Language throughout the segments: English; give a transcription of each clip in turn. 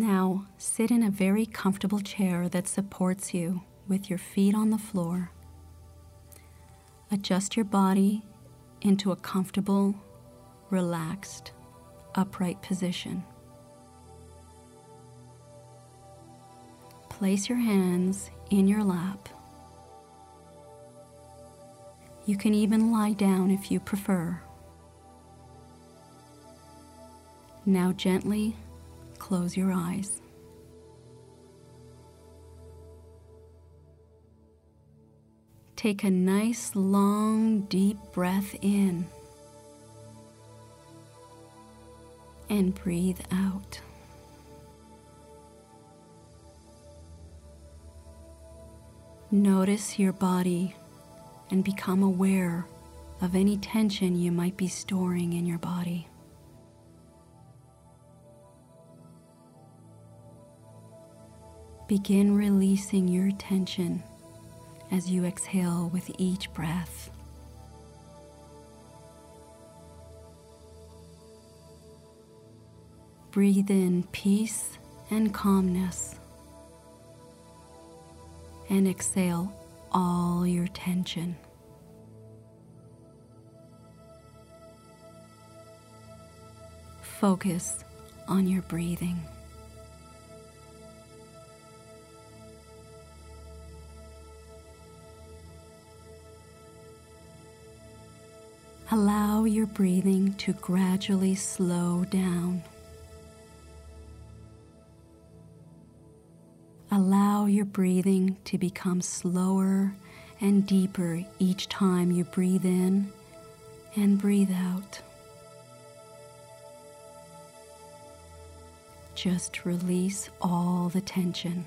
Now, sit in a very comfortable chair that supports you with your feet on the floor. Adjust your body into a comfortable, relaxed, upright position. Place your hands in your lap. You can even lie down if you prefer. Now gently close your eyes. Take a nice, long, deep breath in and breathe out. Notice your body and become aware of any tension you might be storing in your body. Begin releasing your tension as you exhale with each breath. Breathe in peace and calmness, and exhale all your tension. Focus on your breathing. Allow your breathing to gradually slow down. Allow your breathing to become slower and deeper each time you breathe in and breathe out. Just release all the tension.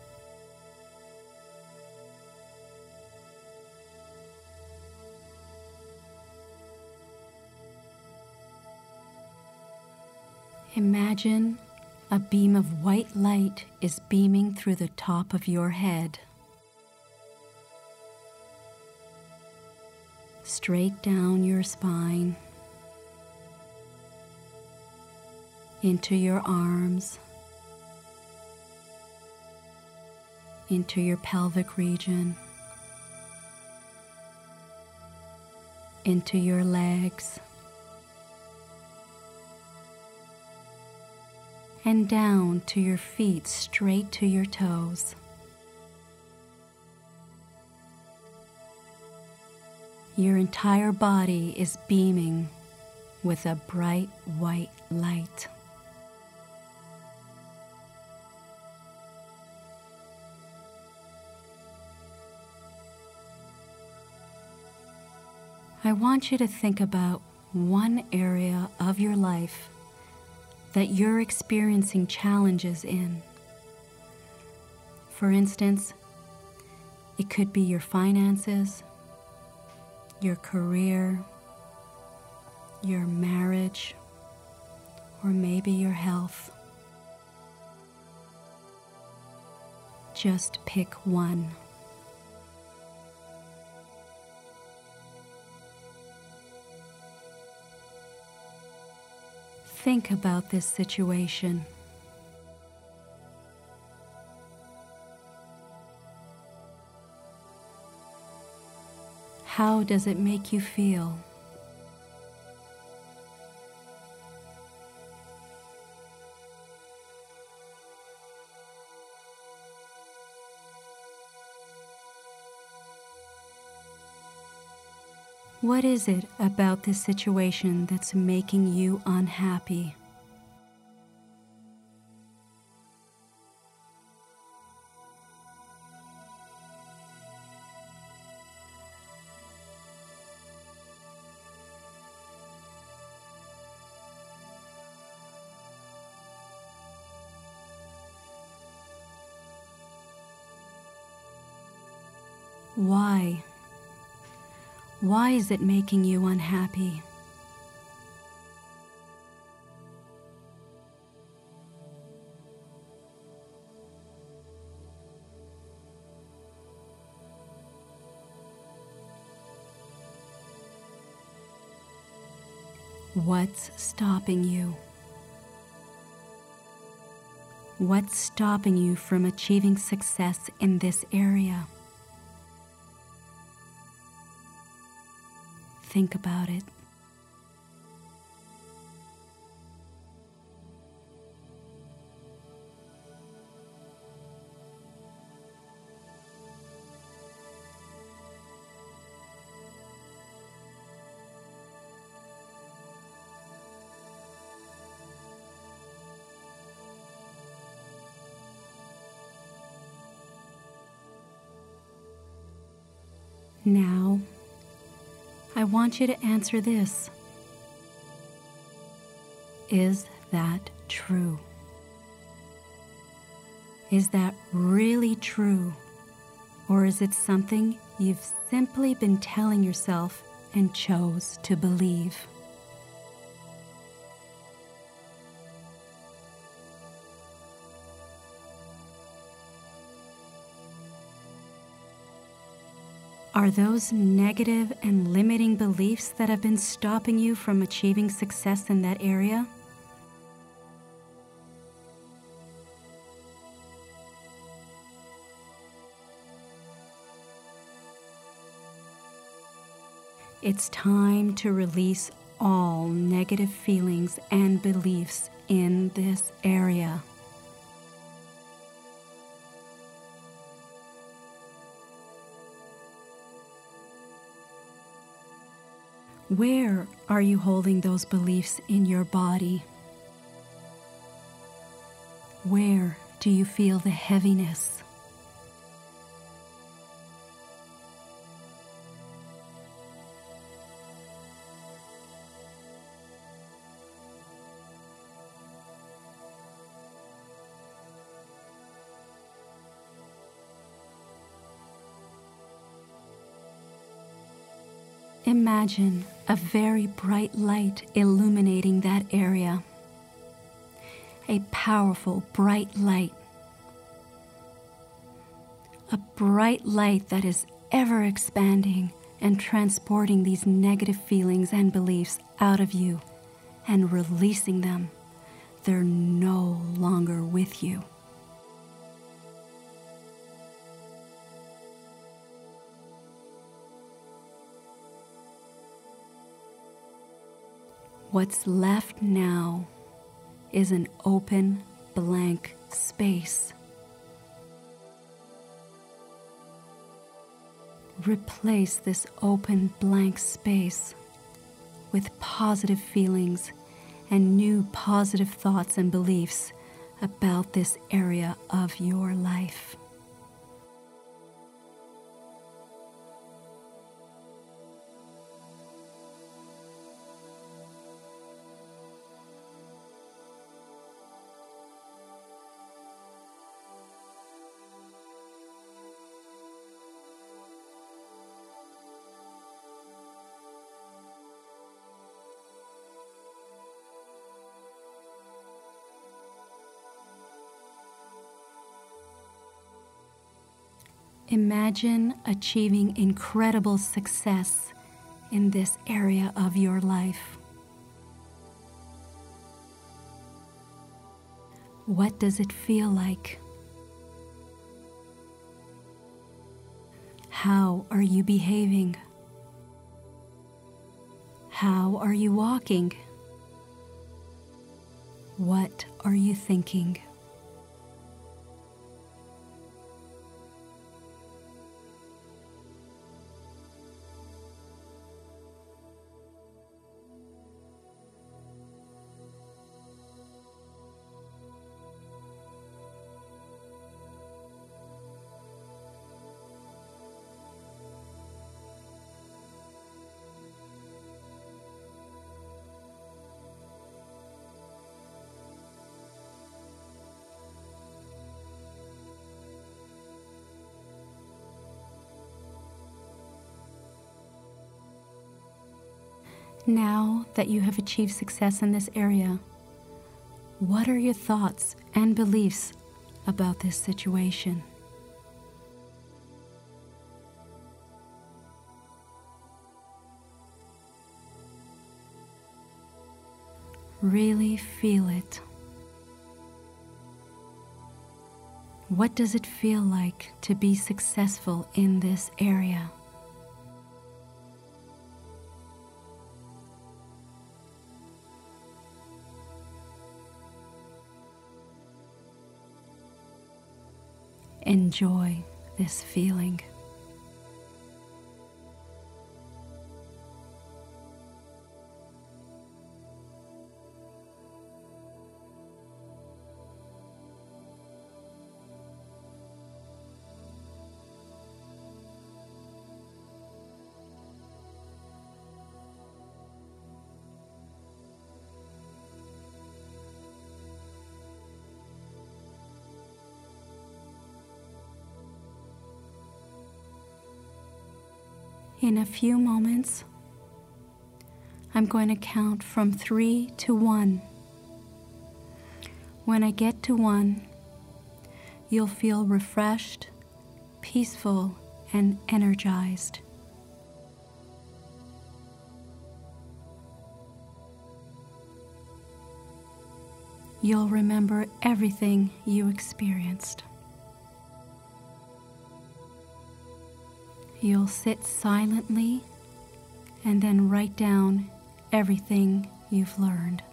Imagine a beam of white light is beaming through the top of your head, straight down your spine, into your arms, into your pelvic region, into your legs, and down to your feet, straight to your toes. Your entire body is beaming with a bright white light. I want you to think about one area of your life that you're experiencing challenges in. For instance, it could be your finances, your career, your marriage, or maybe your health. Just pick one. Think about this situation. How does it make you feel? What is it about this situation that's making you unhappy? Why? Why is it making you unhappy? What's stopping you? What's stopping you from achieving success in this area? Think about it. Now, I want you to answer this. Is that true? Is that really true? Or is it something you've simply been telling yourself and chose to believe? Are those negative and limiting beliefs that have been stopping you from achieving success in that area? It's time to release all negative feelings and beliefs in this area. Where are you holding those beliefs in your body? Where do you feel the heaviness? Imagine a very bright light illuminating that area. A powerful, bright light. A bright light that is ever expanding and transporting these negative feelings and beliefs out of you and releasing them. They're no longer with you. What's left now is an open, blank space. Replace this open, blank space with positive feelings and new positive thoughts and beliefs about this area of your life. Imagine achieving incredible success in this area of your life. What does it feel like? How are you behaving? How are you walking? What are you thinking? Now that you have achieved success in this area, what are your thoughts and beliefs about this situation? Really feel it. What does it feel like to be successful in this area? Enjoy this feeling. In a few moments, I'm going to count from 3 to 1. When I get to 1, you'll feel refreshed, peaceful, and energized. You'll remember everything you experienced. You'll sit silently and then write down everything you've learned.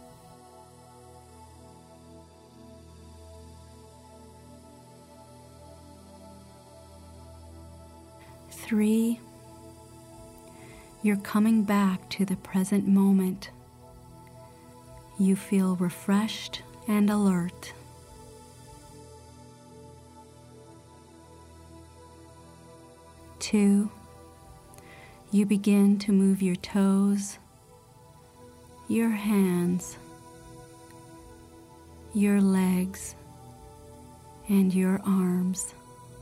Three, you're coming back to the present moment. You feel refreshed and alert. 2, you begin to move your toes, your hands, your legs, and your arms.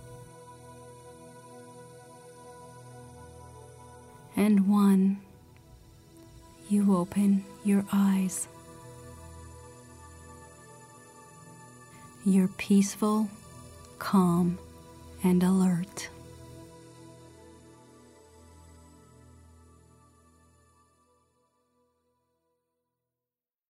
And 1, you open your eyes. You're peaceful, calm, and alert.